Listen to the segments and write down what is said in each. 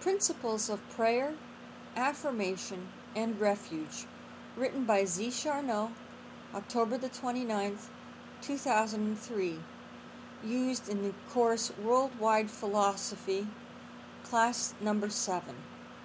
Principles of Prayer, Affirmation, and Refuge, written by Z. Charnow, October the 29th, 2003, used in the course Worldwide Philosophy, class number 7.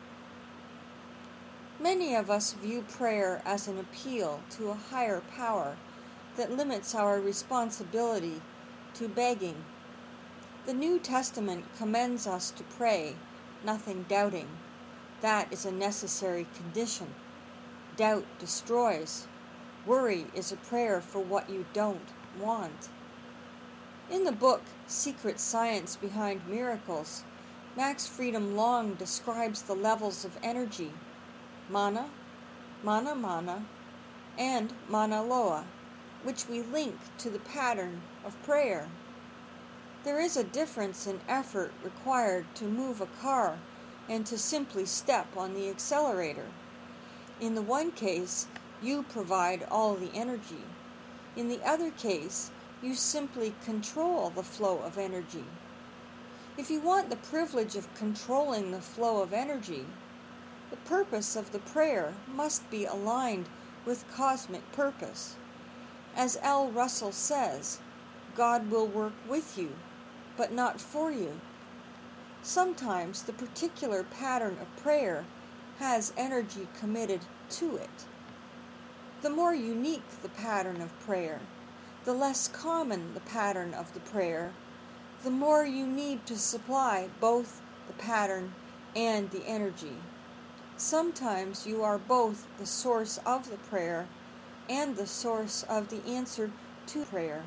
Many of us view prayer as an appeal to a higher power that limits our responsibility to begging. The New Testament commends us to pray, nothing doubting. That is a necessary condition. Doubt destroys. Worry is a prayer for what you don't want. In the book Secret Science Behind Miracles, Max Freedom Long describes the levels of energy, mana, mana, and mana loa, which we link to the pattern of prayer. There is a difference in effort required to move a car and to simply step on the accelerator. In the one case, you provide all the energy. In the other case, you simply control the flow of energy. If you want the privilege of controlling the flow of energy, the purpose of the prayer must be aligned with cosmic purpose. As L. Russell says, God will work with you, but not for you. Sometimes the particular pattern of prayer has energy committed to it. The more unique the pattern of prayer, the less common the pattern of the prayer, the more you need to supply both the pattern and the energy. Sometimes you are both the source of the prayer and the source of the answer to prayer.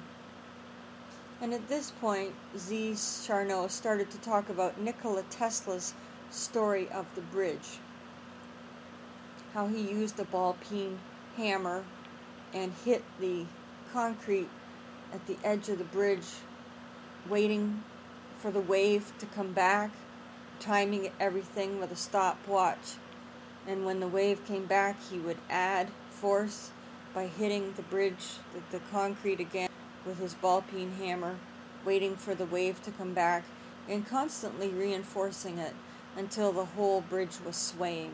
And at this point, Z. Charnow started to talk about Nikola Tesla's story of the bridge. How he used a ball-peen hammer and hit the concrete at the edge of the bridge, waiting for the wave to come back, timing everything with a stopwatch. And when the wave came back, he would add force by hitting the bridge, the concrete again, with his ball-peen hammer, waiting for the wave to come back, and constantly reinforcing it until the whole bridge was swaying.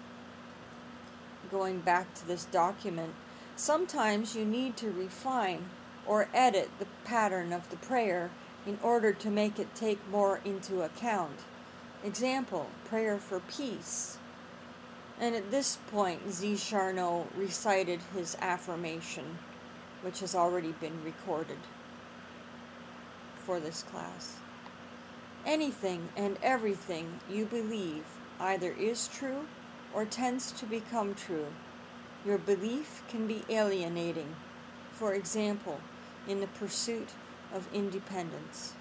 Going back to this document, sometimes you need to refine or edit the pattern of the prayer in order to make it take more into account. Example, prayer for peace. And at this point, Z. Charnow recited his affirmation, which has already been recorded for this class. Anything and everything you believe either is true or tends to become true. Your belief can be alienating, for example, in the pursuit of independence.